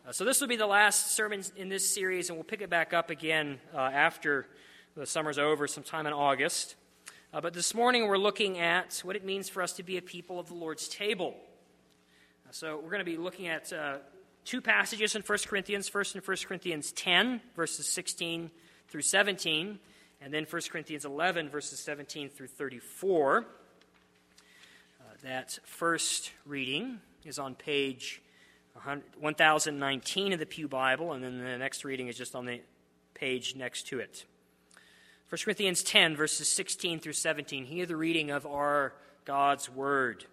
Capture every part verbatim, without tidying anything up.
Uh, so this will be the last sermon in this series, and we'll pick it back up again uh, after the summer's over, sometime in August. Uh, but this morning we're looking at what it means for us to be a people of the Lord's table. Uh, so we're going to be looking at uh, two passages in First Corinthians. First in First Corinthians ten, verses sixteen through seventeen, and then First Corinthians eleven, verses seventeen through thirty-four. Uh, that first reading is on page one thousand nineteen of the Pew Bible, and then the next reading is just on the page next to it. First Corinthians ten, verses sixteen through seventeen. Hear the reading of our God's Word.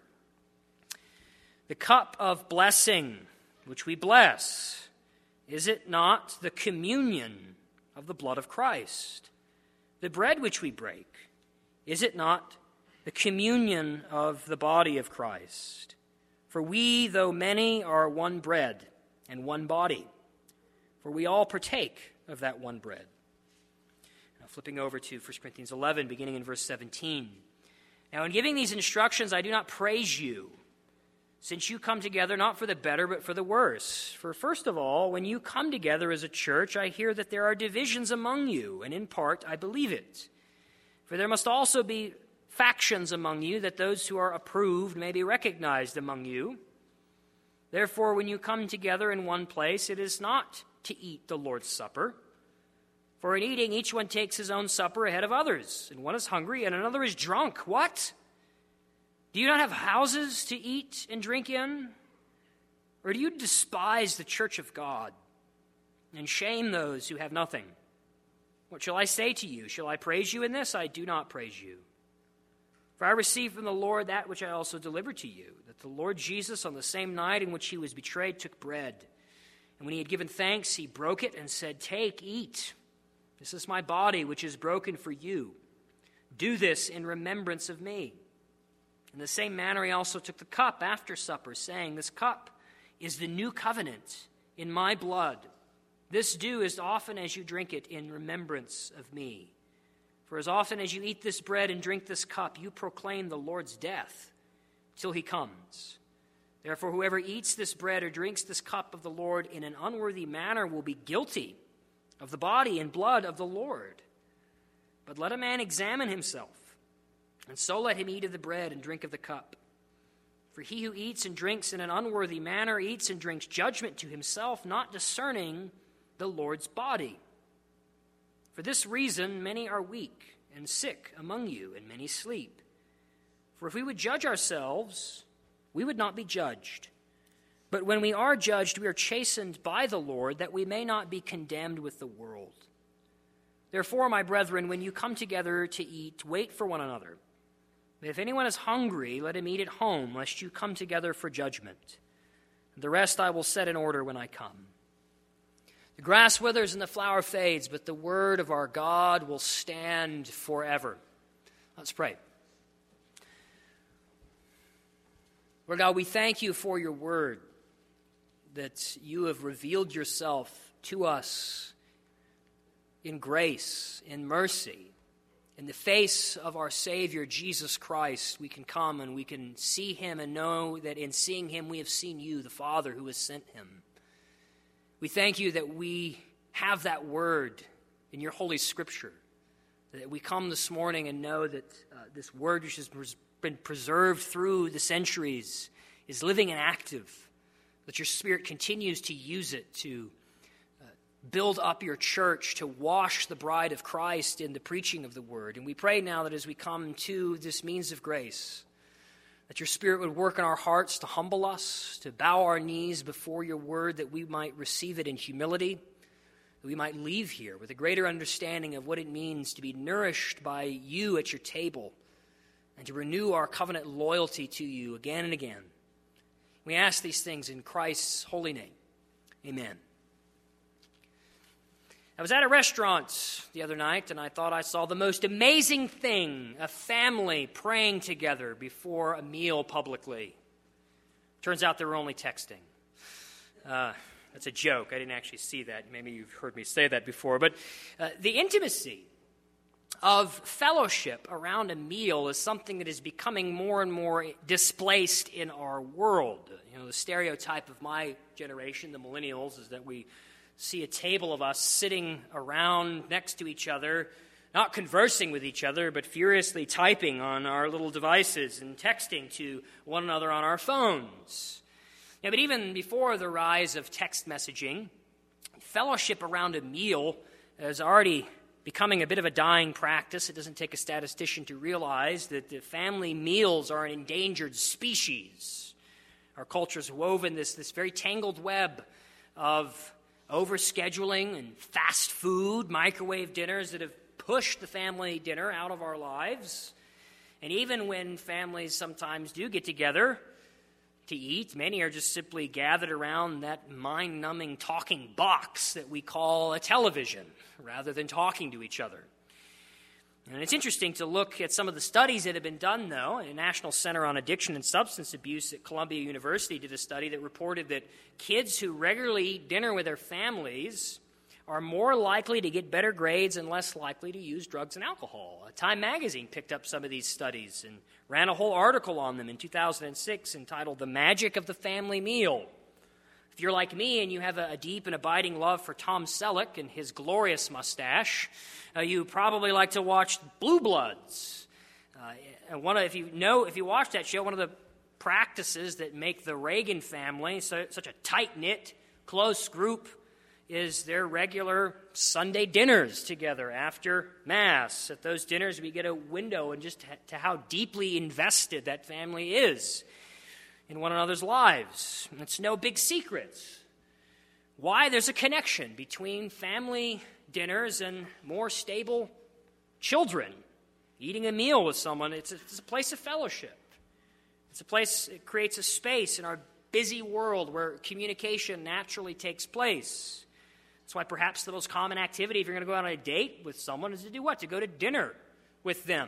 The cup of blessing which we bless, is it not the communion of the blood of Christ? The bread which we break, is it not the communion of the body of Christ? For we, though many, are one bread and one body, for we all partake of that one bread. Now, flipping over to First Corinthians eleven, beginning in verse seventeen. Now, in giving these instructions, I do not praise you, since you come together not for the better, but for the worse. For first of all, when you come together as a church, I hear that there are divisions among you, and in part I believe it. For there must also be factions among you, that those who are approved may be recognized among you. Therefore, when you come together in one place, it is not to eat the Lord's Supper. For in eating, each one takes his own supper ahead of others, and one is hungry, and another is drunk. What? Do you not have houses to eat and drink in? Or do you despise the church of God and shame those who have nothing? What shall I say to you? Shall I praise you in this? I do not praise you. For I received from the Lord that which I also delivered to you, that the Lord Jesus, on the same night in which he was betrayed, took bread. And when he had given thanks, he broke it and said, "Take, eat. This is my body, which is broken for you. Do this in remembrance of me." In the same manner, he also took the cup after supper, saying, "This cup is the new covenant in my blood. This do as often as you drink it in remembrance of me. For as often as you eat this bread and drink this cup, you proclaim the Lord's death till he comes. Therefore, whoever eats this bread or drinks this cup of the Lord in an unworthy manner will be guilty of the body and blood of the Lord. But let a man examine himself, and so let him eat of the bread and drink of the cup. For he who eats and drinks in an unworthy manner eats and drinks judgment to himself, not discerning the Lord's body. For this reason, many are weak and sick among you, and many sleep. For if we would judge ourselves, we would not be judged. But when we are judged, we are chastened by the Lord, that we may not be condemned with the world. Therefore, my brethren, when you come together to eat, wait for one another. But if anyone is hungry, let him eat at home, lest you come together for judgment. The rest I will set in order when I come. The grass withers and the flower fades, but the word of our God will stand forever. Let's pray. Lord God, we thank you for your word, that you have revealed yourself to us in grace, in mercy. In the face of our Savior, Jesus Christ, we can come and we can see him and know that in seeing him we have seen you, the Father who has sent him. We thank you that we have that word in your Holy Scripture, that we come this morning and know that uh, this word which has been preserved through the centuries is living and active, that your Spirit continues to use it to uh, build up your church, to wash the bride of Christ in the preaching of the word. And we pray now that as we come to this means of grace, that your Spirit would work in our hearts to humble us, to bow our knees before your word, that we might receive it in humility, that we might leave here with a greater understanding of what it means to be nourished by you at your table, and to renew our covenant loyalty to you again and again. We ask these things in Christ's holy name. Amen. I was at a restaurant the other night, and I thought I saw the most amazing thing, a family praying together before a meal publicly. Turns out they were only texting. Uh, that's a joke. I didn't actually see that. Maybe you've heard me say that before. But uh, the intimacy of fellowship around a meal is something that is becoming more and more displaced in our world. You know, the stereotype of my generation, the millennials, is that we see a table of us sitting around next to each other, not conversing with each other, but furiously typing on our little devices and texting to one another on our phones. Yeah, but even before the rise of text messaging, fellowship around a meal is already becoming a bit of a dying practice. It doesn't take a statistician to realize that the family meals are an endangered species. Our culture's woven this, this very tangled web of overscheduling and fast food, microwave dinners that have pushed the family dinner out of our lives. And even when families sometimes do get together to eat, many are just simply gathered around that mind-numbing talking box that we call a television, rather than talking to each other. And it's interesting to look at some of the studies that have been done, though. The National Center on Addiction and Substance Abuse at Columbia University did a study that reported that kids who regularly eat dinner with their families are more likely to get better grades and less likely to use drugs and alcohol. Time magazine picked up some of these studies and ran a whole article on them in two thousand six entitled "The Magic of the Family Meal." If you're like me and you have a deep and abiding love for Tom Selleck and his glorious mustache, uh, you probably like to watch Blue Bloods. Uh, and one of, if you know, if you watch that show, one of the practices that make the Reagan family so, such a tight-knit, close group is their regular Sunday dinners together after Mass. At those dinners, we get a window into just to how deeply invested that family is in one another's lives. And it's no big secret why there's a connection between family dinners and more stable children. Eating a meal with someone, it's a, it's a place of fellowship. It's a place, it creates a space in our busy world where communication naturally takes place. That's why perhaps the most common activity, if you're going to go on a date with someone, is to do what? To go to dinner with them.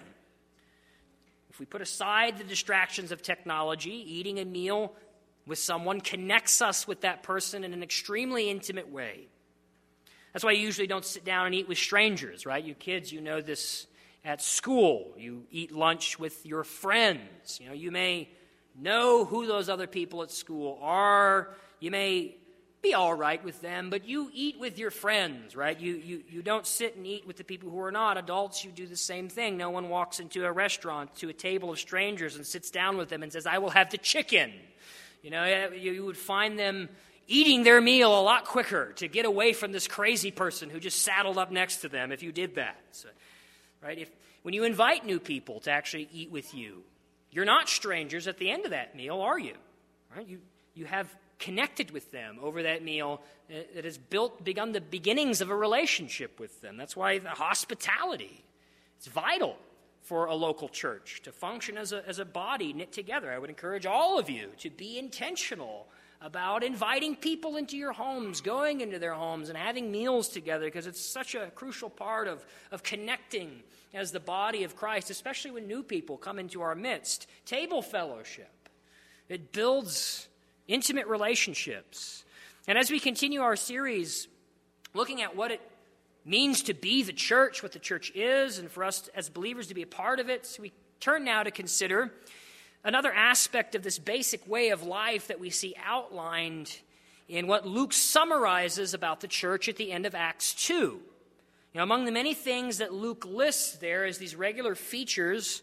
If we put aside the distractions of technology, eating a meal with someone connects us with that person in an extremely intimate way. That's why you usually don't sit down and eat with strangers, right? You kids, you know this at school. You eat lunch with your friends. You know, you may know who those other people at school are. You may be all right with them, but you eat with your friends, right? You, you you don't sit and eat with the people who are not adults. You do the same thing. No one walks into a restaurant to a table of strangers and sits down with them and says, "I will have the chicken." You know, you, you would find them eating their meal a lot quicker to get away from this crazy person who just saddled up next to them if you did that. So, right? If when you invite new people to actually eat with you, you're not strangers at the end of that meal, are you? Right? You you have connected with them over that meal that has built, begun the beginnings of a relationship with them. That's why the hospitality is vital for a local church to function as a, as a body knit together. I would encourage all of you to be intentional about inviting people into your homes, going into their homes and having meals together, because it's such a crucial part of, of connecting as the body of Christ, especially when new people come into our midst. Table fellowship. It builds intimate relationships. And as we continue our series looking at what it means to be the church, what the church is, and for us as believers to be a part of it, so we turn now to consider another aspect of this basic way of life that we see outlined in what Luke summarizes about the church at the end of Acts two. You know, among the many things that Luke lists there as these regular features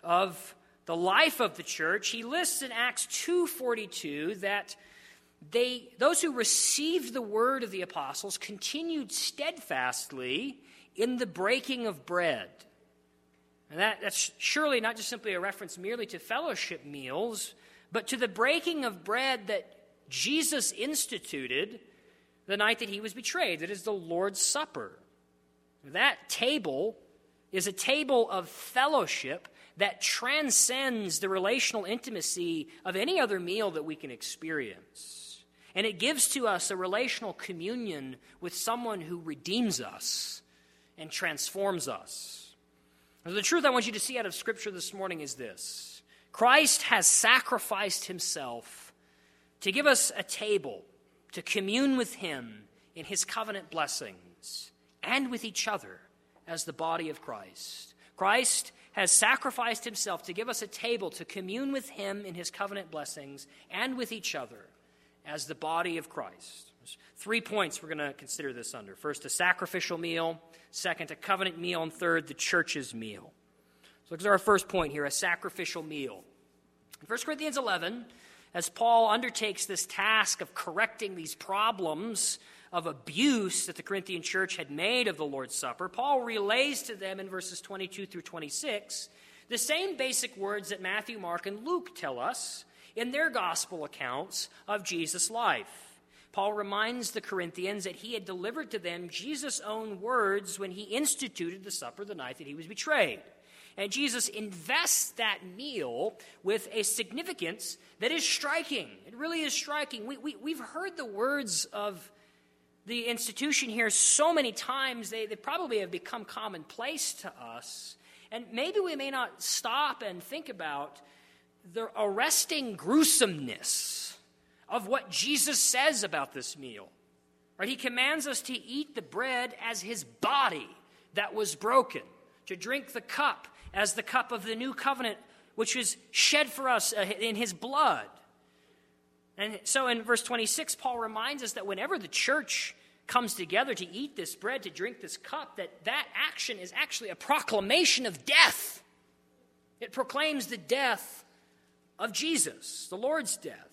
of the life of the church, he lists in Acts two forty-two that they, those who received the word of the apostles continued steadfastly in the breaking of bread. And that, that's surely not just simply a reference merely to fellowship meals, but to the breaking of bread that Jesus instituted the night that he was betrayed. That is the Lord's Supper. That table is a table of fellowship that transcends the relational intimacy of any other meal that we can experience. And it gives to us a relational communion with someone who redeems us and transforms us. And the truth I want you to see out of Scripture this morning is this: Christ has sacrificed himself to give us a table to commune with him in his covenant blessings and with each other as the body of Christ. Christ has sacrificed himself to give us a table to commune with him in his covenant blessings and with each other as the body of Christ. There's three points we're going to consider this under. First, a sacrificial meal. Second, a covenant meal. And third, the church's meal. So look at our first point here, a sacrificial meal. In First Corinthians eleven, as Paul undertakes this task of correcting these problems of abuse that the Corinthian church had made of the Lord's Supper, Paul relays to them in verses twenty-two through twenty-six the same basic words that Matthew, Mark, and Luke tell us in their gospel accounts of Jesus' life. Paul reminds the Corinthians that he had delivered to them Jesus' own words when he instituted the supper the night that he was betrayed. And Jesus invests that meal with a significance that is striking. It really is striking. We, we, we've heard the words of the institution here so many times, they, they probably have become commonplace to us. And maybe we may not stop and think about the arresting gruesomeness of what Jesus says about this meal. Right? He commands us to eat the bread as his body that was broken, to drink the cup as the cup of the new covenant, which was shed for us in his blood. And so in verse twenty-six, Paul reminds us that whenever the church comes together to eat this bread, to drink this cup, that that action is actually a proclamation of death. It proclaims the death of Jesus, the Lord's death.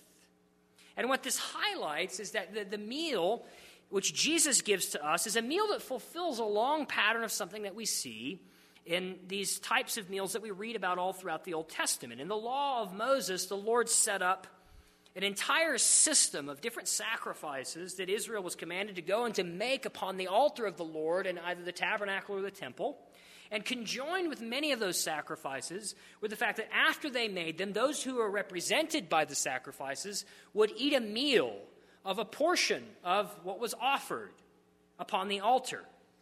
And what this highlights is that the, the meal which Jesus gives to us is a meal that fulfills a long pattern of something that we see in these types of meals that we read about all throughout the Old Testament. In the law of Moses, the Lord set up an entire system of different sacrifices that Israel was commanded to go and to make upon the altar of the Lord in either the tabernacle or the temple. And conjoined with many of those sacrifices were the fact that after they made them, those who were represented by the sacrifices would eat a meal of a portion of what was offered upon the altar.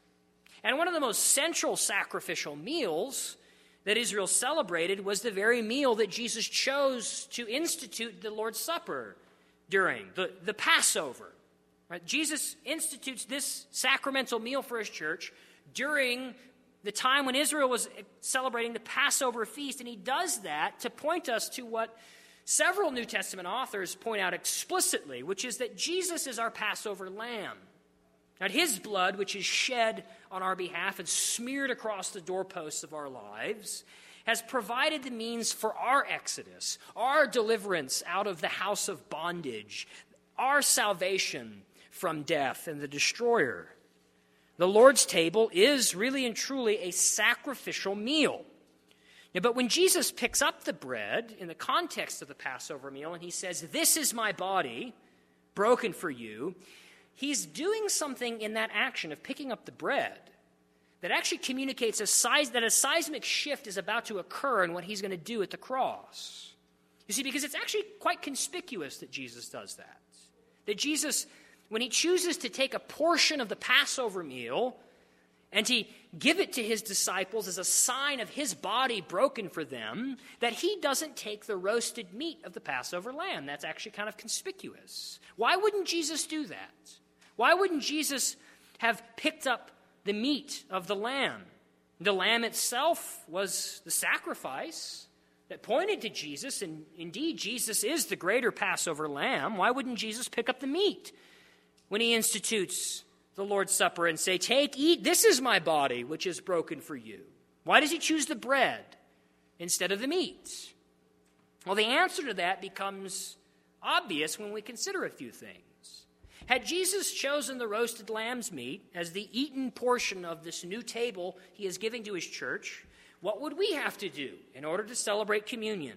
And one of the most central sacrificial meals that Israel celebrated was the very meal that Jesus chose to institute the Lord's Supper during, the, the Passover. Right? Jesus institutes this sacramental meal for his church during the time when Israel was celebrating the Passover feast, and he does that to point us to what several New Testament authors point out explicitly, which is that Jesus is our Passover lamb. That his blood, which is shed on our behalf and smeared across the doorposts of our lives, has provided the means for our exodus, our deliverance out of the house of bondage, our salvation from death and the destroyer. The Lord's table is really and truly a sacrificial meal. Now, but when Jesus picks up the bread in the context of the Passover meal and he says, "This is my body broken for you," he's doing something in that action of picking up the bread that actually communicates a size, that a seismic shift is about to occur in what he's going to do at the cross. You see, because it's actually quite conspicuous that Jesus does that. That Jesus, when he chooses to take a portion of the Passover meal and to give it to his disciples as a sign of his body broken for them, that he doesn't take the roasted meat of the Passover lamb. That's actually kind of conspicuous. Why wouldn't Jesus do that? Why wouldn't Jesus have picked up the meat of the lamb? The lamb itself was the sacrifice that pointed to Jesus, and indeed Jesus is the greater Passover lamb. Why wouldn't Jesus pick up the meat when he institutes the Lord's Supper and say, "Take, eat, this is my body, which is broken for you"? Why does he choose the bread instead of the meat? Well, the answer to that becomes obvious when we consider a few things. Had Jesus chosen the roasted lamb's meat as the eaten portion of this new table he is giving to his church, what would we have to do in order to celebrate communion?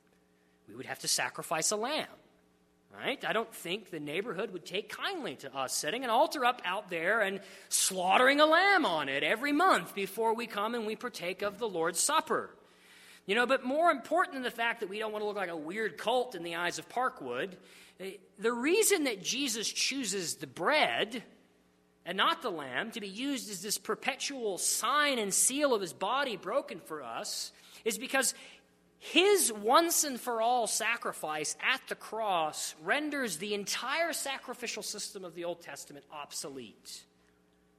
We would have to sacrifice a lamb. Right? I don't think the neighborhood would take kindly to us setting an altar up out there and slaughtering a lamb on it every month before we come and we partake of the Lord's Supper. You know, but more important than the fact that we don't want to look like a weird cult in the eyes of Parkwood, the reason that Jesus chooses the bread and not the lamb to be used as this perpetual sign and seal of his body broken for us is because his once-and-for-all sacrifice at the cross renders the entire sacrificial system of the Old Testament obsolete.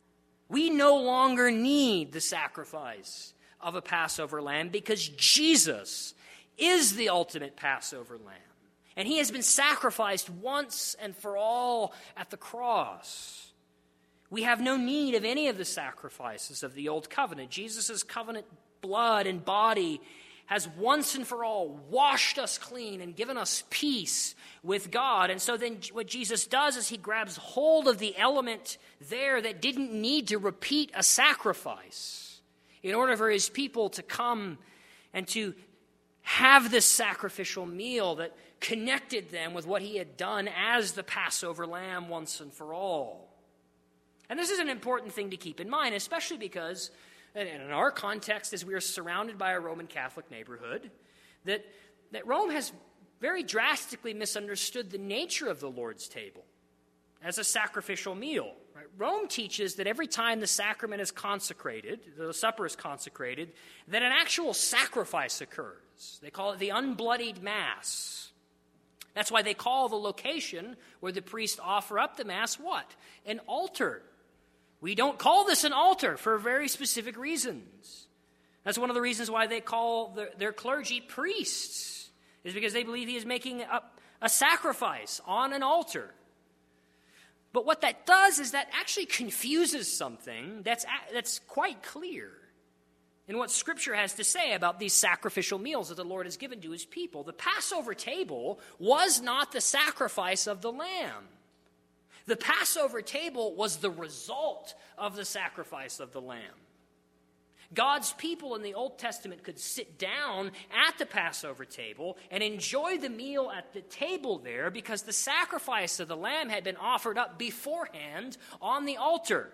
We no longer need the sacrifice of a Passover lamb because Jesus is the ultimate Passover lamb. And he has been sacrificed once and for all at the cross. We have no need of any of the sacrifices of the old covenant. Jesus' covenant blood and body has once and for all washed us clean and given us peace with God. And so then what Jesus does is he grabs hold of the element there that didn't need to repeat a sacrifice in order for his people to come and to have this sacrificial meal that connected them with what he had done as the Passover lamb once and for all. And this is an important thing to keep in mind, especially because and in our context, as we are surrounded by a Roman Catholic neighborhood, that, that Rome has very drastically misunderstood the nature of the Lord's table as a sacrificial meal. Right? Rome teaches that every time the sacrament is consecrated, the supper is consecrated, that an actual sacrifice occurs. They call it the unbloodied Mass. That's why they call the location where the priests offer up the Mass what? An altar. We don't call this an altar for very specific reasons. That's one of the reasons why they call the, their clergy priests, is because they believe he is making a, a sacrifice on an altar. But what that does is that actually confuses something that's, that's quite clear in what Scripture has to say about these sacrificial meals that the Lord has given to his people. The Passover table was not the sacrifice of the lamb. The Passover table was the result of the sacrifice of the lamb. God's people in the Old Testament could sit down at the Passover table and enjoy the meal at the table there because the sacrifice of the lamb had been offered up beforehand on the altar.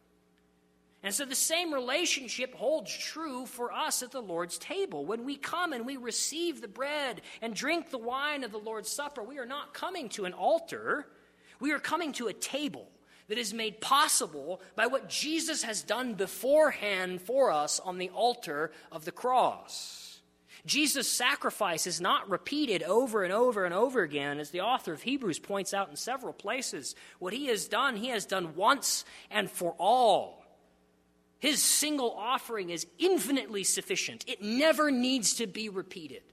And so the same relationship holds true for us at the Lord's table. When we come and we receive the bread and drink the wine of the Lord's Supper, we are not coming to an altar. We are coming to a table that is made possible by what Jesus has done beforehand for us on the altar of the cross. Jesus' sacrifice is not repeated over and over and over again, as the author of Hebrews points out in several places. What he has done, he has done once and for all. His single offering is infinitely sufficient. It never needs to be repeated.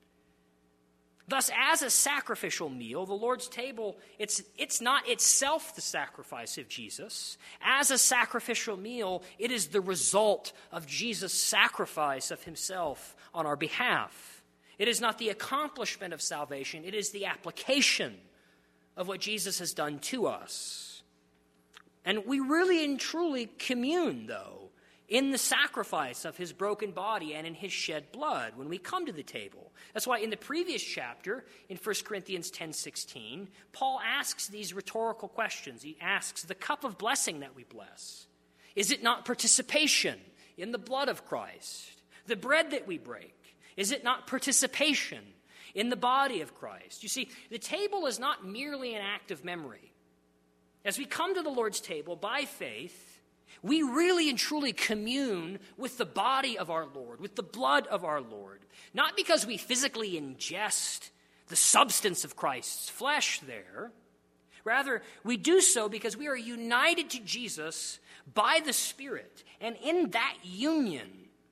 Thus, as a sacrificial meal, the Lord's table, it's, it's not itself the sacrifice of Jesus. As a sacrificial meal, it is the result of Jesus' sacrifice of himself on our behalf. It is not the accomplishment of salvation. It is the application of what Jesus has done to us. And we really and truly commune, though, in the sacrifice of his broken body and in his shed blood when we come to the table. That's why in the previous chapter, in First Corinthians ten sixteen, Paul asks these rhetorical questions. He asks, the cup of blessing that we bless, is it not participation in the blood of Christ? The bread that we break, is it not participation in the body of Christ? You see, the table is not merely an act of memory. As we come to the Lord's table by faith, we really and truly commune with the body of our Lord, with the blood of our Lord, not because we physically ingest the substance of Christ's flesh there. Rather, we do so because we are united to Jesus by the Spirit. And in that union,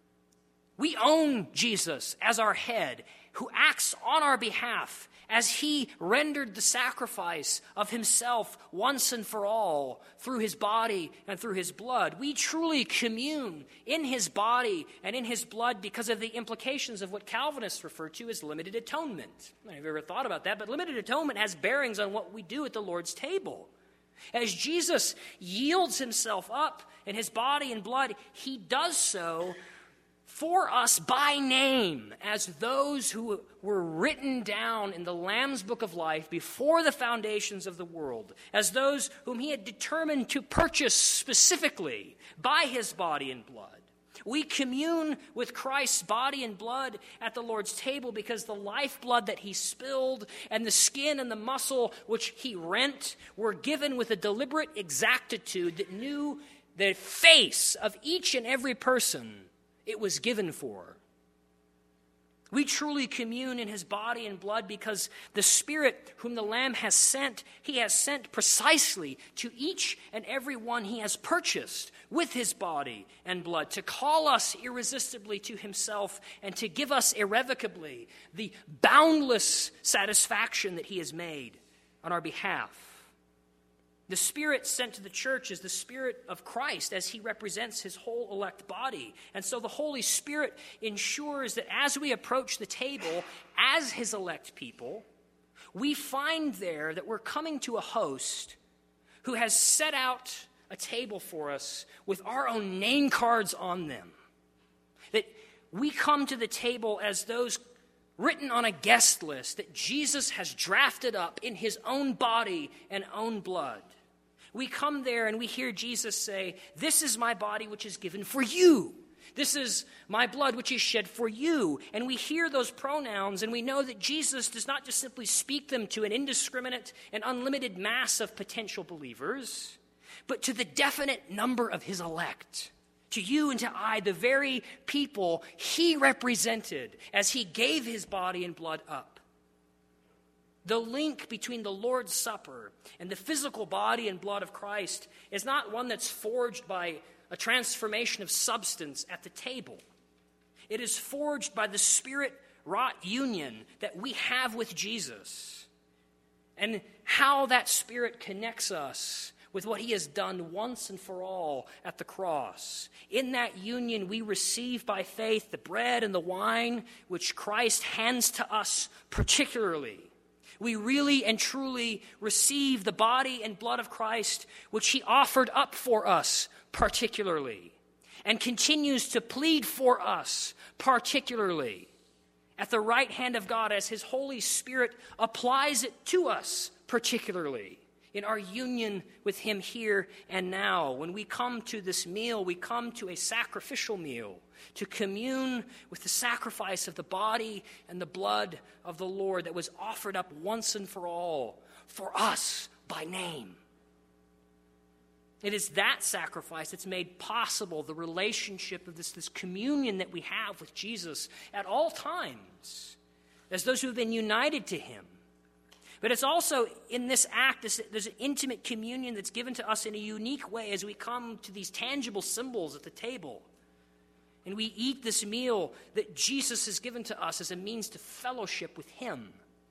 we own Jesus as our head, who acts on our behalf as he rendered the sacrifice of himself once and for all through his body and through his blood. We truly commune in his body and in his blood because of the implications of what Calvinists refer to as limited atonement. I don't know if you've ever thought about that, but limited atonement has bearings on what we do at the Lord's table. As Jesus yields himself up in his body and blood, he does so for us by name as those who were written down in the Lamb's Book of Life before the foundations of the world, as those whom he had determined to purchase specifically by his body and blood. We commune with Christ's body and blood at the Lord's table because the lifeblood that he spilled and the skin and the muscle which he rent were given with a deliberate exactitude that knew the face of each and every person it was given for. We truly commune in his body and blood because the Spirit whom the Lamb has sent, he has sent precisely to each and every one he has purchased with his body and blood to call us irresistibly to himself and to give us irrevocably the boundless satisfaction that he has made on our behalf. The Spirit sent to the church is the Spirit of Christ as he represents his whole elect body. And so the Holy Spirit ensures that as we approach the table as his elect people, we find there that we're coming to a host who has set out a table for us with our own name cards on them. That we come to the table as those written on a guest list that Jesus has drafted up in his own body and own blood. We come there and we hear Jesus say, "This is my body which is given for you. This is my blood which is shed for you." And we hear those pronouns and we know that Jesus does not just simply speak them to an indiscriminate and unlimited mass of potential believers, but to the definite number of his elect. To you and to I, the very people he represented as he gave his body and blood up. The link between the Lord's Supper and the physical body and blood of Christ is not one that's forged by a transformation of substance at the table. It is forged by the Spirit-wrought union that we have with Jesus and how that Spirit connects us with what he has done once and for all at the cross. In that union, we receive by faith the bread and the wine which Christ hands to us particularly. We really and truly receive the body and blood of Christ, which he offered up for us particularly, and continues to plead for us particularly at the right hand of God as his Holy Spirit applies it to us particularly in our union with him here and now. When we come to this meal, we come to a sacrificial meal to commune with the sacrifice of the body and the blood of the Lord that was offered up once and for all for us by name. It is that sacrifice that's made possible the relationship of this, this communion that we have with Jesus at all times as those who have been united to him. But it's also in this act, this, there's an intimate communion that's given to us in a unique way as we come to these tangible symbols at the table. And we eat this meal that Jesus has given to us as a means to fellowship with him.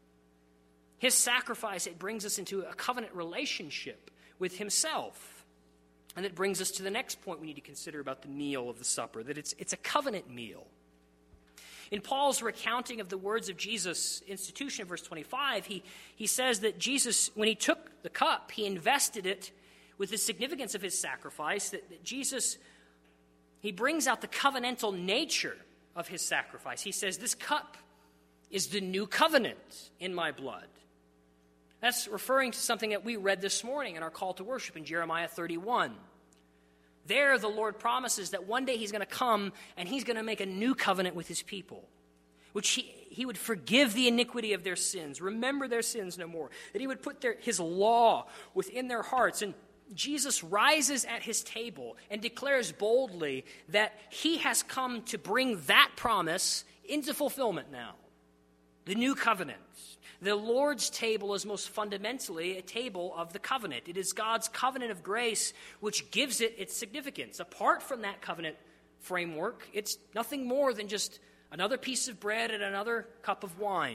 His sacrifice, it brings us into a covenant relationship with himself. And it brings us to the next point we need to consider about the meal of the supper, that it's, it's a covenant meal. In Paul's recounting of the words of Jesus' institution, verse twenty-five, he, he says that Jesus, when he took the cup, he invested it with the significance of his sacrifice, that, that Jesus, he brings out the covenantal nature of his sacrifice. He says, "This cup is the new covenant in my blood." That's referring to something that we read this morning in our call to worship in Jeremiah thirty-one. There, the Lord promises that one day he's going to come and he's going to make a new covenant with his people, which he, he would forgive the iniquity of their sins, remember their sins no more, that he would put their, his law within their hearts. And Jesus rises at his table and declares boldly that he has come to bring that promise into fulfillment now, the new covenant. The Lord's table is most fundamentally a table of the covenant. It is God's covenant of grace which gives it its significance. Apart from that covenant framework, it's nothing more than just another piece of bread and another cup of wine.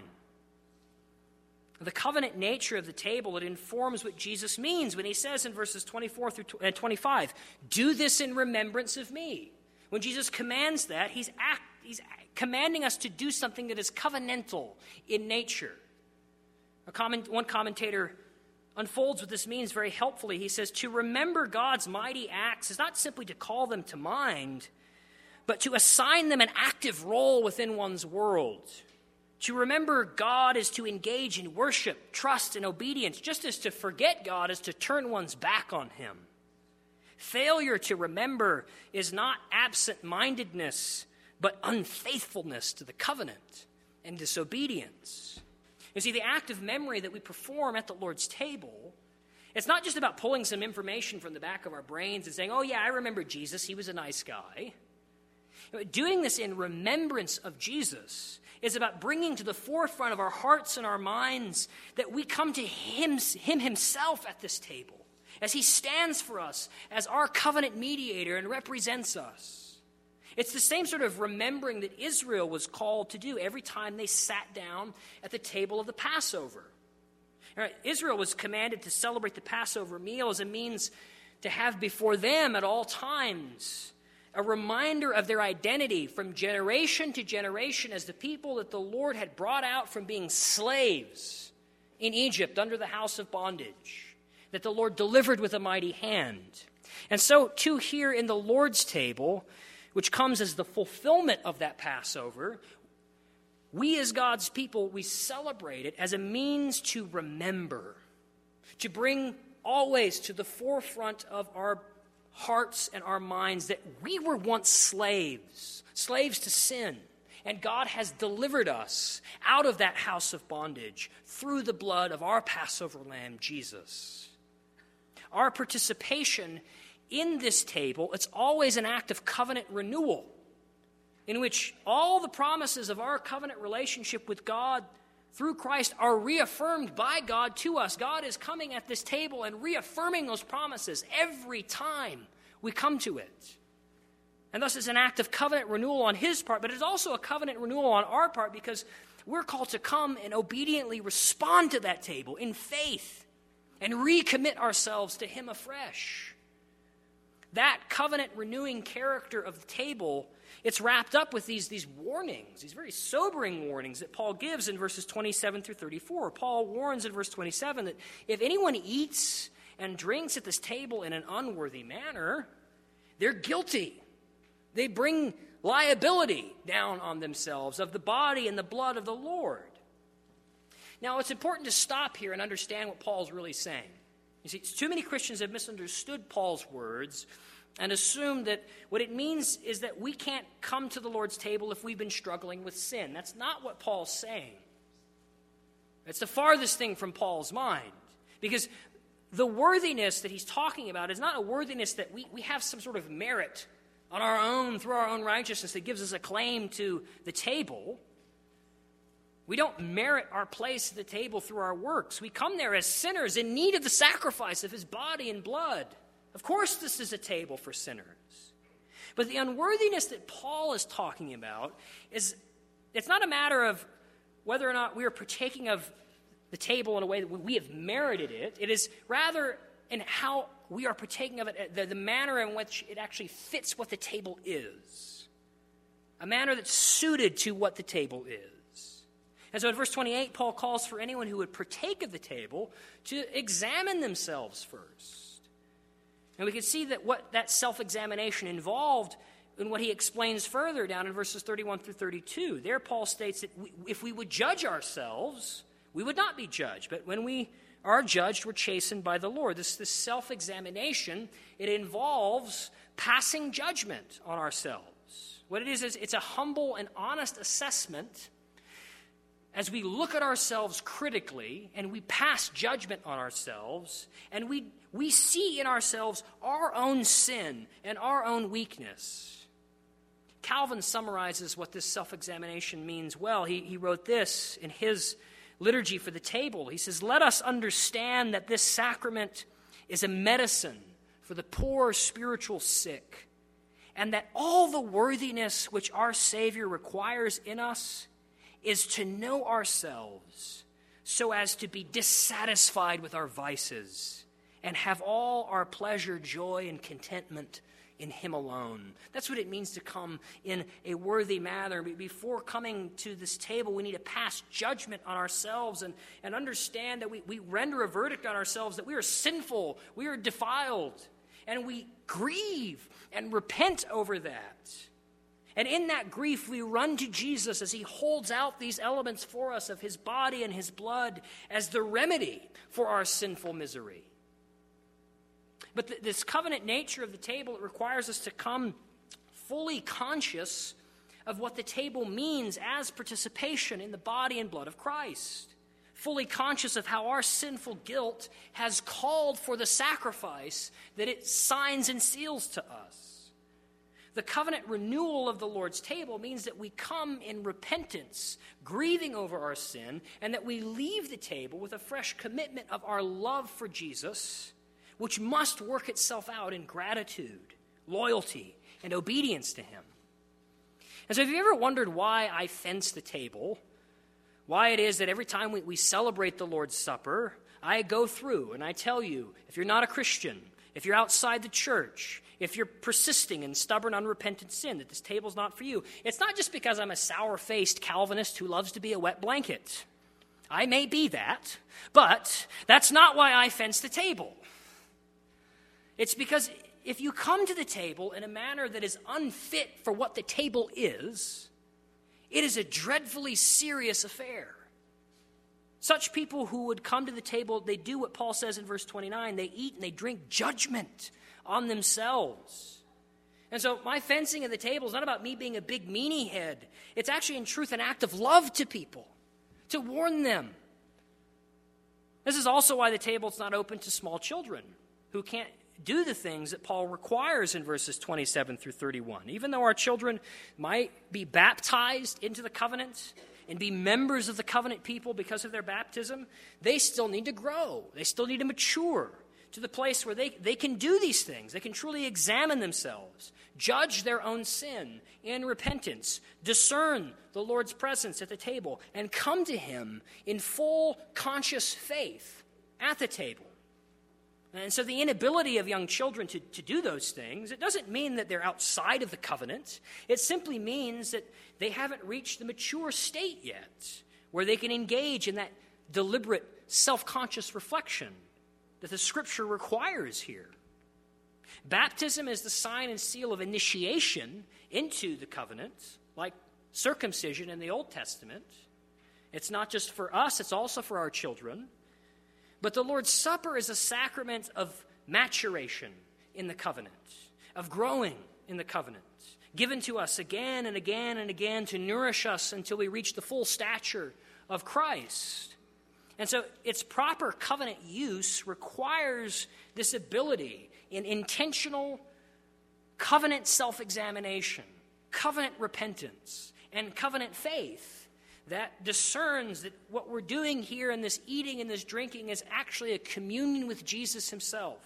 The covenant nature of the table, it informs what Jesus means when he says in verses twenty-four through twenty-five, "Do this in remembrance of me." When Jesus commands that, he's, act, he's commanding us to do something that is covenantal in nature. A comment, one commentator unfolds what this means very helpfully. He says, to remember God's mighty acts is not simply to call them to mind, but to assign them an active role within one's world. To remember God is to engage in worship, trust, and obedience, just as to forget God is to turn one's back on him. Failure to remember is not absent-mindedness, but unfaithfulness to the covenant and disobedience. You see, the act of memory that we perform at the Lord's table, it's not just about pulling some information from the back of our brains and saying, "Oh yeah, I remember Jesus, he was a nice guy." Doing this in remembrance of Jesus is about bringing to the forefront of our hearts and our minds that we come to him, him himself at this table, as he stands for us as our covenant mediator and represents us. It's the same sort of remembering that Israel was called to do every time they sat down at the table of the Passover. Right, Israel was commanded to celebrate the Passover meal as a means to have before them at all times a reminder of their identity from generation to generation as the people that the Lord had brought out from being slaves in Egypt under the house of bondage, that the Lord delivered with a mighty hand. And so, too, here in the Lord's table, which comes as the fulfillment of that Passover, we as God's people, we celebrate it as a means to remember, to bring always to the forefront of our hearts and our minds that we were once slaves, slaves to sin, and God has delivered us out of that house of bondage through the blood of our Passover lamb, Jesus. Our participation in this table, it's always an act of covenant renewal, in which all the promises of our covenant relationship with God through Christ are reaffirmed by God to us. God is coming at this table and reaffirming those promises every time we come to it. And thus it's an act of covenant renewal on his part, but it's also a covenant renewal on our part because we're called to come and obediently respond to that table in faith and recommit ourselves to him afresh. That covenant renewing character of the table, it's wrapped up with these, these warnings, these very sobering warnings that Paul gives in verses twenty-seven through thirty-four. Paul warns in verse twenty-seven that if anyone eats and drinks at this table in an unworthy manner, they're guilty. They bring liability down on themselves of the body and the blood of the Lord. Now, it's important to stop here and understand what Paul's really saying. You see, too many Christians have misunderstood Paul's words and assumed that what it means is that we can't come to the Lord's table if we've been struggling with sin. That's not what Paul's saying. It's the farthest thing from Paul's mind. Because the worthiness that he's talking about is not a worthiness that we, we have some sort of merit on our own, through our own righteousness, that gives us a claim to the table. We don't merit our place at the table through our works. We come there as sinners in need of the sacrifice of his body and blood. Of course, this is a table for sinners. But the unworthiness that Paul is talking about is, it's not a matter of whether or not we are partaking of the table in a way that we have merited it. It is rather in how we are partaking of it, the, the manner in which it actually fits what the table is. A manner that's suited to what the table is. And so in verse twenty-eight, Paul calls for anyone who would partake of the table to examine themselves first. And we can see that what that self-examination involved in what he explains further down in verses thirty-one through thirty-two. There Paul states that we, if we would judge ourselves, we would not be judged. But when we are judged, we're chastened by the Lord. This, this self-examination, it involves passing judgment on ourselves. What it is, is it's a humble and honest assessment as we look at ourselves critically and we pass judgment on ourselves and we, we see in ourselves our own sin and our own weakness. Calvin summarizes what this self-examination means well. He, he wrote this in his liturgy for the table. He says, "Let us understand that this sacrament is a medicine for the poor spiritual sick, and that all the worthiness which our Savior requires in us is to know ourselves so as to be dissatisfied with our vices and have all our pleasure, joy, and contentment in him alone." That's what it means to come in a worthy manner. Before coming to this table, we need to pass judgment on ourselves and, and understand that we, we render a verdict on ourselves that we are sinful, we are defiled, and we grieve and repent over that. And in that grief, we run to Jesus as he holds out these elements for us of his body and his blood as the remedy for our sinful misery. But th- this covenant nature of the table, it requires us to come fully conscious of what the table means as participation in the body and blood of Christ. Fully conscious of how our sinful guilt has called for the sacrifice that it signs and seals to us. The covenant renewal of the Lord's table means that we come in repentance, grieving over our sin, and that we leave the table with a fresh commitment of our love for Jesus, which must work itself out in gratitude, loyalty, and obedience to him. And so have you ever wondered why I fence the table? Why it is that every time we, we celebrate the Lord's Supper, I go through and I tell you, if you're not a Christian, if you're outside the church, if you're persisting in stubborn, unrepentant sin, that this table's not for you. It's not just because I'm a sour-faced Calvinist who loves to be a wet blanket. I may be that, but that's not why I fence the table. It's because if you come to the table in a manner that is unfit for what the table is, it is a dreadfully serious affair. Such people who would come to the table, they do what Paul says in verse twenty-nine. They eat and they drink judgment on themselves. And so my fencing of the table is not about me being a big meanie head. It's actually in truth an act of love to people, to warn them. This is also why the table is not open to small children who can't do the things that Paul requires in verses twenty-seven through thirty-one. Even though our children might be baptized into the covenant and be members of the covenant people because of their baptism, they still need to grow. They still need to mature to the place where they, they can do these things. They can truly examine themselves, judge their own sin in repentance, discern the Lord's presence at the table, and come to him in full conscious faith at the table. And so the inability of young children to, to do those things, it doesn't mean that they're outside of the covenant. It simply means that they haven't reached the mature state yet where they can engage in that deliberate, self-conscious reflection that the Scripture requires here. Baptism is the sign and seal of initiation into the covenant, like circumcision in the Old Testament. It's not just for us, it's also for our children. But the Lord's Supper is a sacrament of maturation in the covenant, of growing in the covenant, given to us again and again and again to nourish us until we reach the full stature of Christ. And so its proper covenant use requires this ability in intentional covenant self-examination, covenant repentance, and covenant faith that discerns that what we're doing here in this eating and this drinking is actually a communion with Jesus himself.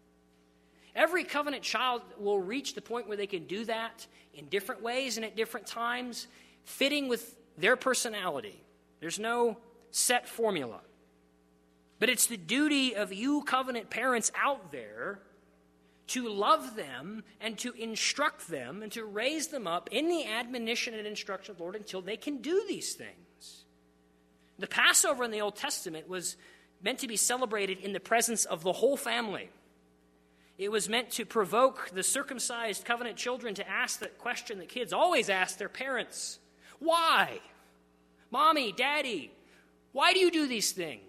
Every covenant child will reach the point where they can do that in different ways and at different times, fitting with their personality. There's no set formula. But it's the duty of you covenant parents out there to love them and to instruct them and to raise them up in the admonition and instruction of the Lord until they can do these things. The Passover in the Old Testament was meant to be celebrated in the presence of the whole family. It was meant to provoke the circumcised covenant children to ask that question that kids always ask their parents. Why? Mommy, Daddy, why do you do these things?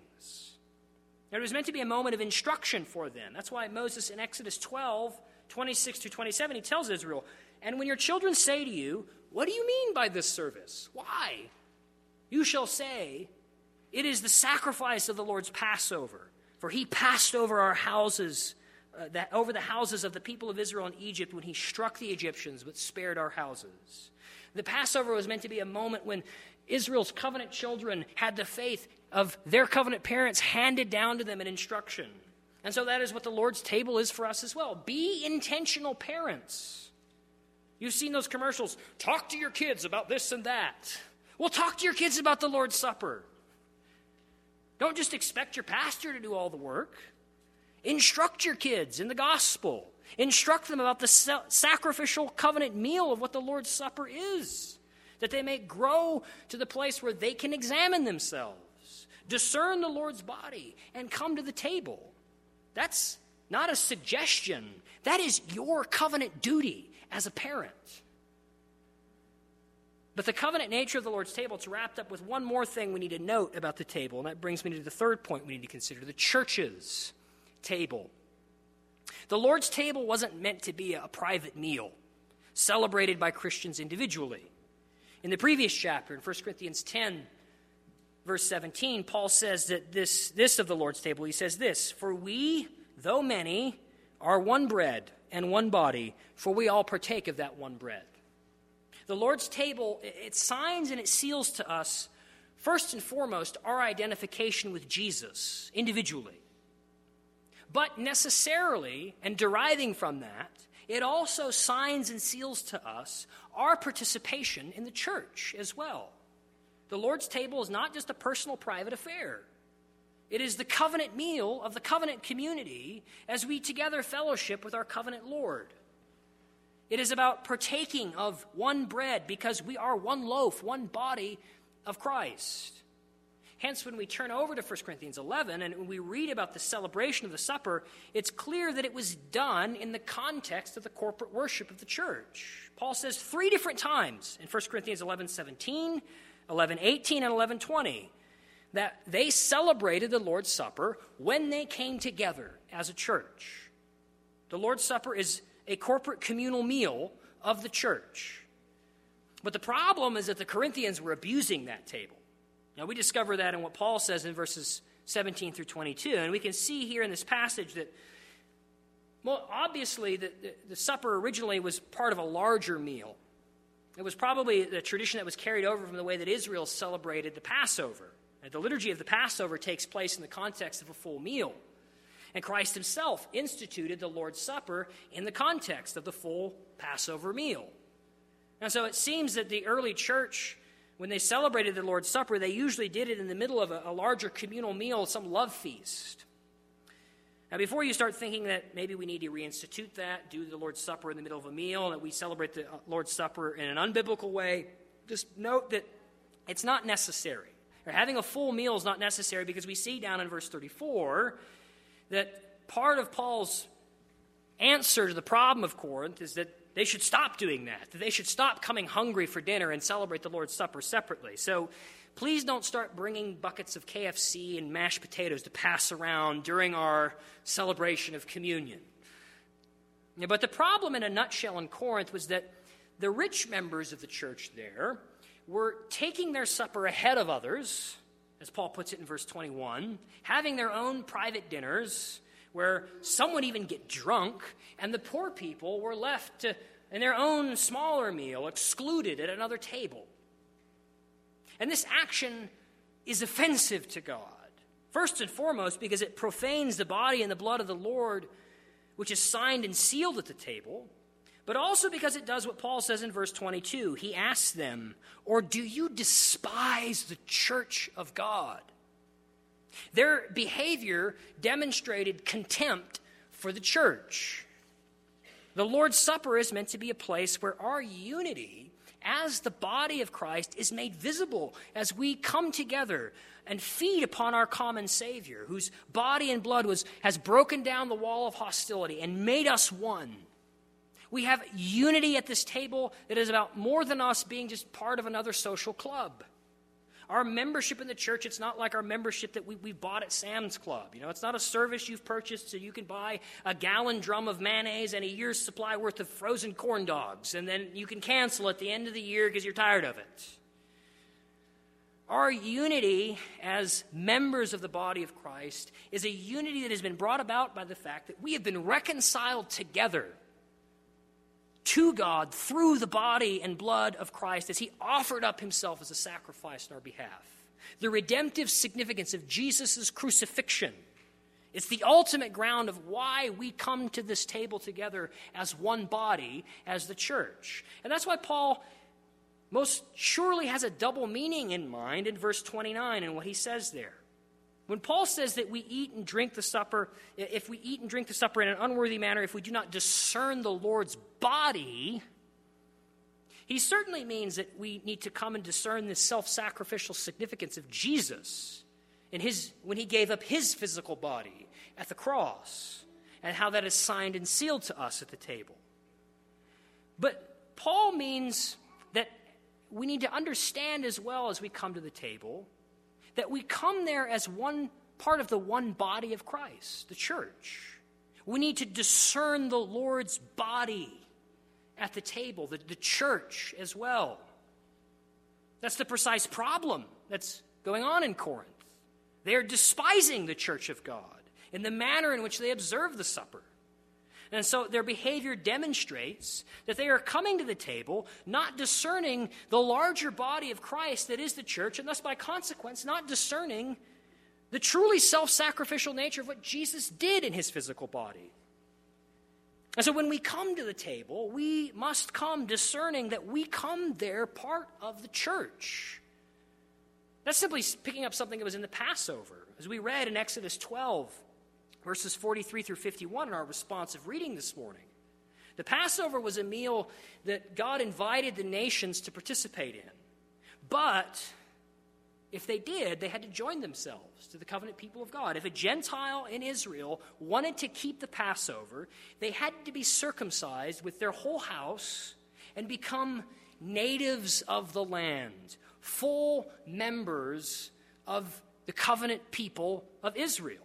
And it was meant to be a moment of instruction for them. That's why Moses in Exodus twelve, twenty-six through twenty-seven, he tells Israel, and when your children say to you, what do you mean by this service? Why? You shall say, it is the sacrifice of the Lord's Passover, for he passed over our houses, uh, that, over the houses of the people of Israel in Egypt when he struck the Egyptians but spared our houses. The Passover was meant to be a moment when Israel's covenant children had the faith of their covenant parents handed down to them in instruction. And so that is what the Lord's table is for us as well. Be intentional parents. You've seen those commercials. Talk to your kids about this and that. Well, talk to your kids about the Lord's Supper. Don't just expect your pastor to do all the work. Instruct your kids in the gospel. Instruct them about the sacrificial covenant meal of what the Lord's Supper is, that they may grow to the place where they can examine themselves, discern the Lord's body, and come to the table. That's not a suggestion. That is your covenant duty as a parent. But the covenant nature of the Lord's table, it's wrapped up with one more thing we need to note about the table, and that brings me to the third point we need to consider, the church's table. The Lord's table wasn't meant to be a private meal celebrated by Christians individually. In the previous chapter, in First Corinthians ten, verse seventeen, Paul says that this, this of the Lord's table, he says this, for we, though many, are one bread and one body, for we all partake of that one bread. The Lord's table, it signs and it seals to us, first and foremost, our identification with Jesus individually. But necessarily, and deriving from that, it also signs and seals to us our participation in the church as well. The Lord's table is not just a personal, private affair. It is the covenant meal of the covenant community as we together fellowship with our covenant Lord. It is about partaking of one bread because we are one loaf, one body of Christ. Hence, when we turn over to First Corinthians eleven and when we read about the celebration of the supper, it's clear that it was done in the context of the corporate worship of the church. Paul says three different times in First Corinthians eleven seventeen, eleven eighteen, and eleven twenty that they celebrated the Lord's Supper when they came together as a church. The Lord's Supper is a corporate communal meal of the church. But the problem is that the Corinthians were abusing that table. Now, we discover that in what Paul says in verses seventeen through twenty-two. And we can see here in this passage that, well, obviously, the, the, the supper originally was part of a larger meal. It was probably the tradition that was carried over from the way that Israel celebrated the Passover. And the liturgy of the Passover takes place in the context of a full meal. And Christ himself instituted the Lord's Supper in the context of the full Passover meal. And so it seems that the early church, when they celebrated the Lord's Supper, they usually did it in the middle of a, a larger communal meal, some love feast. Now, before you start thinking that maybe we need to reinstitute that, do the Lord's Supper in the middle of a meal, that we celebrate the Lord's Supper in an unbiblical way, just note that it's not necessary. Or having a full meal is not necessary because we see down in verse thirty-four that part of Paul's answer to the problem of Corinth is that they should stop doing that, that they should stop coming hungry for dinner and celebrate the Lord's Supper separately. So please don't start bringing buckets of K F C and mashed potatoes to pass around during our celebration of communion. Yeah, but the problem in a nutshell in Corinth was that the rich members of the church there were taking their supper ahead of others, as Paul puts it in verse twenty-one, having their own private dinners where some would even get drunk, and the poor people were left to, in their own smaller meal, excluded at another table. And this action is offensive to God, first and foremost because it profanes the body and the blood of the Lord, which is signed and sealed at the table, but also because it does what Paul says in verse twenty-two. He asks them, "Or do you despise the church of God?" Their behavior demonstrated contempt for the church. The Lord's Supper is meant to be a place where our unity as the body of Christ is made visible as we come together and feed upon our common Savior, whose body and blood was, has broken down the wall of hostility and made us one. We have unity at this table that is about more than us being just part of another social club. Our membership in the church, it's not like our membership that we, we bought at Sam's Club. You know, it's not a service you've purchased so you can buy a gallon drum of mayonnaise and a year's supply worth of frozen corn dogs, and then you can cancel at the end of the year because you're tired of it. Our unity as members of the body of Christ is a unity that has been brought about by the fact that we have been reconciled together to God through the body and blood of Christ as he offered up himself as a sacrifice on our behalf. The redemptive significance of Jesus' crucifixion. It's the ultimate ground of why we come to this table together as one body, as the church. And that's why Paul most surely has a double meaning in mind in verse twenty-nine and what he says there. When Paul says that we eat and drink the supper, if we eat and drink the supper in an unworthy manner, if we do not discern the Lord's body, he certainly means that we need to come and discern the self-sacrificial significance of Jesus in his, when he gave up his physical body at the cross, and how that is signed and sealed to us at the table. But Paul means that we need to understand as well as we come to the table that we come there as one part of the one body of Christ, the church. We need to discern the Lord's body at the table, the, the church as well. That's the precise problem that's going on in Corinth. They are despising the church of God in the manner in which they observe the supper. And so their behavior demonstrates that they are coming to the table, not discerning the larger body of Christ that is the church, and thus by consequence, not discerning the truly self-sacrificial nature of what Jesus did in his physical body. And so when we come to the table, we must come discerning that we come there part of the church. That's simply picking up something that was in the Passover. As we read in Exodus twelve, verses forty-three through fifty-one in our responsive reading this morning. The Passover was a meal that God invited the nations to participate in. But if they did, they had to join themselves to the covenant people of God. If a Gentile in Israel wanted to keep the Passover, they had to be circumcised with their whole house and become natives of the land, full members of the covenant people of Israel.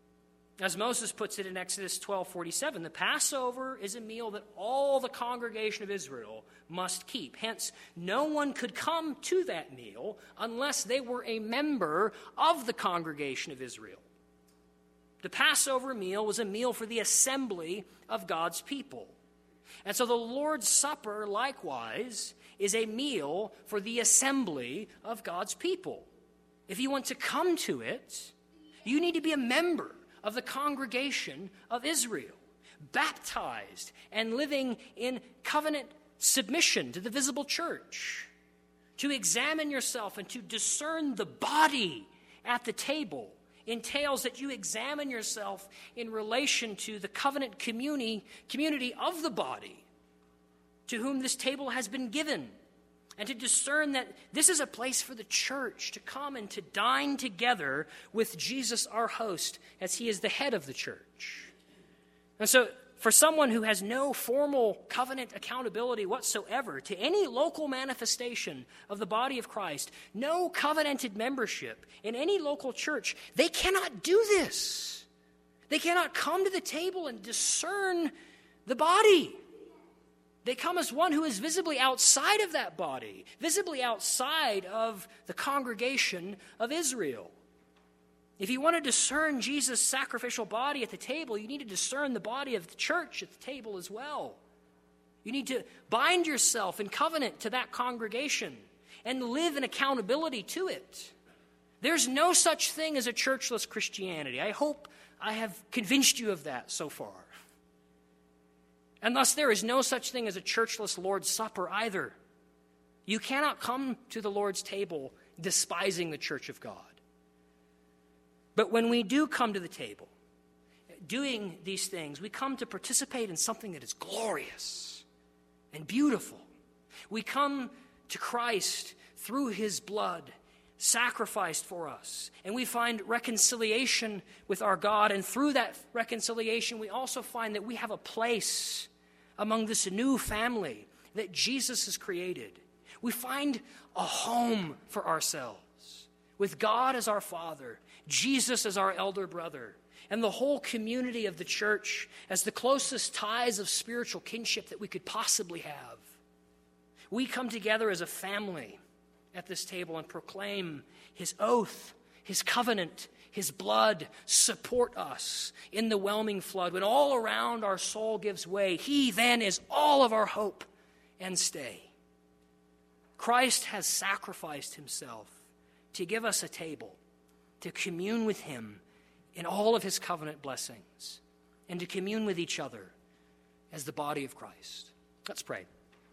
As Moses puts it in Exodus twelve forty-seven, the Passover is a meal that all the congregation of Israel must keep. Hence, no one could come to that meal unless they were a member of the congregation of Israel. The Passover meal was a meal for the assembly of God's people. And so the Lord's Supper, likewise, is a meal for the assembly of God's people. If you want to come to it, you need to be a member of the congregation of Israel, baptized and living in covenant submission to the visible church. To examine yourself and to discern the body at the table entails that you examine yourself in relation to the covenant community, community of the body to whom this table has been given, and to discern that this is a place for the church to come and to dine together with Jesus, our host, as he is the head of the church. And so, for someone who has no formal covenant accountability whatsoever to any local manifestation of the body of Christ, no covenanted membership in any local church, they cannot do this. They cannot come to the table and discern the body. They come as one who is visibly outside of that body, visibly outside of the congregation of Israel. If you want to discern Jesus' sacrificial body at the table, you need to discern the body of the church at the table as well. You need to bind yourself in covenant to that congregation and live in accountability to it. There's no such thing as a churchless Christianity. I hope I have convinced you of that so far. And thus there is no such thing as a churchless Lord's Supper either. You cannot come to the Lord's table despising the church of God. But when we do come to the table, doing these things, we come to participate in something that is glorious and beautiful. We come to Christ through his blood sacrificed for us, and we find reconciliation with our God, and through that reconciliation we also find that we have a place among this new family that Jesus has created. We find a home for ourselves with God as our Father, Jesus as our elder brother, and the whole community of the church as the closest ties of spiritual kinship that we could possibly have. We come together as a family at this table and proclaim his oath, his covenant, his blood support us in the whelming flood. When all around our soul gives way, he then is all of our hope and stay. Christ has sacrificed himself to give us a table, to commune with him in all of his covenant blessings, and to commune with each other as the body of Christ. Let's pray.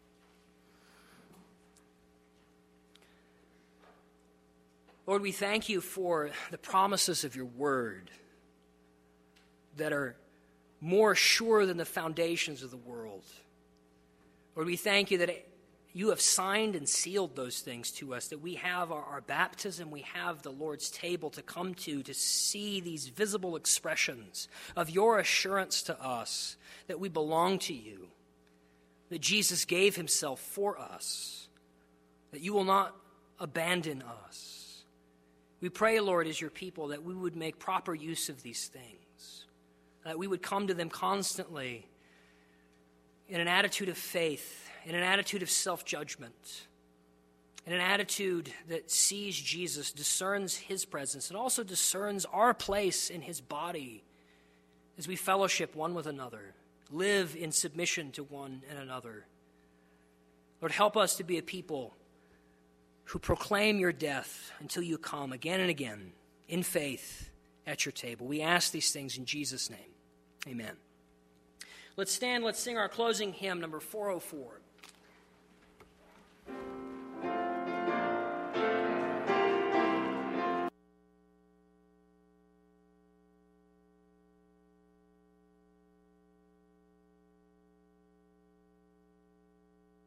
Lord, we thank you for the promises of your word that are more sure than the foundations of the world. Lord, we thank you that you have signed and sealed those things to us, that we have our, our baptism, we have the Lord's table to come to, to see these visible expressions of your assurance to us that we belong to you, that Jesus gave himself for us, that you will not abandon us. We pray, Lord, as your people, that we would make proper use of these things, that we would come to them constantly in an attitude of faith, in an attitude of self-judgment, in an attitude that sees Jesus, discerns his presence, and also discerns our place in his body as we fellowship one with another. live in submission to one and another. Lord, help us to be a people who proclaim your death until you come again and again in faith at your table. We ask these things in Jesus' name. Amen. Let's stand, let's sing our closing hymn, number four oh four.